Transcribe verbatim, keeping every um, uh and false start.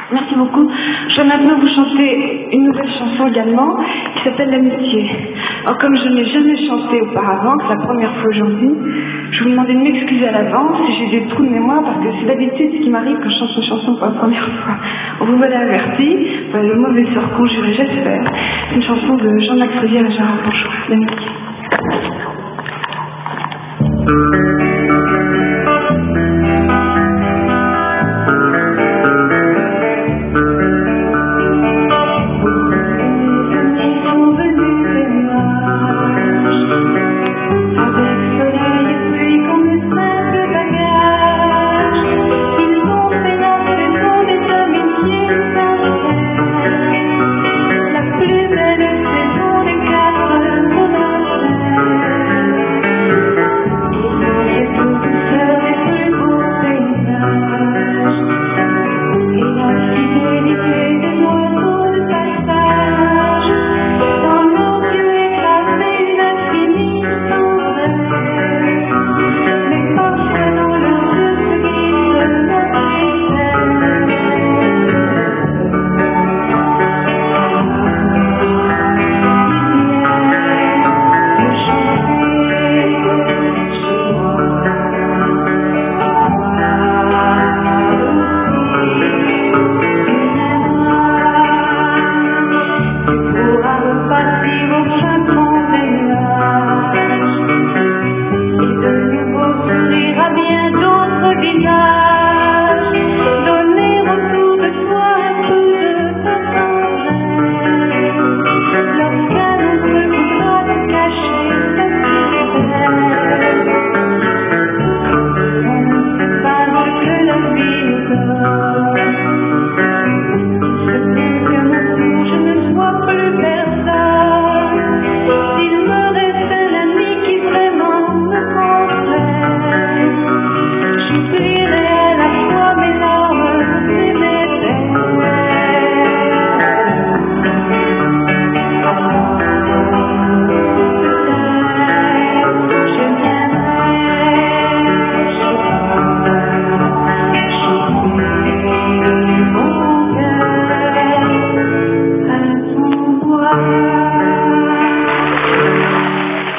Merci beaucoup. Je vais maintenant vous chanter une nouvelle chanson également qui s'appelle L'amitié. Alors comme je n'ai jamais chanté auparavant, c'est la première fois aujourd'hui, je vous demande de m'excuser à l'avance si j'ai des trous de mémoire parce que c'est d'habitude ce qui m'arrive quand je chante une chanson pour la première fois. On vous voilà averti, enfin, le mauvais sort conjuré j'espère. C'est une chanson de Jean-Max Rivière et Gérard Bourgeois, L'amitié.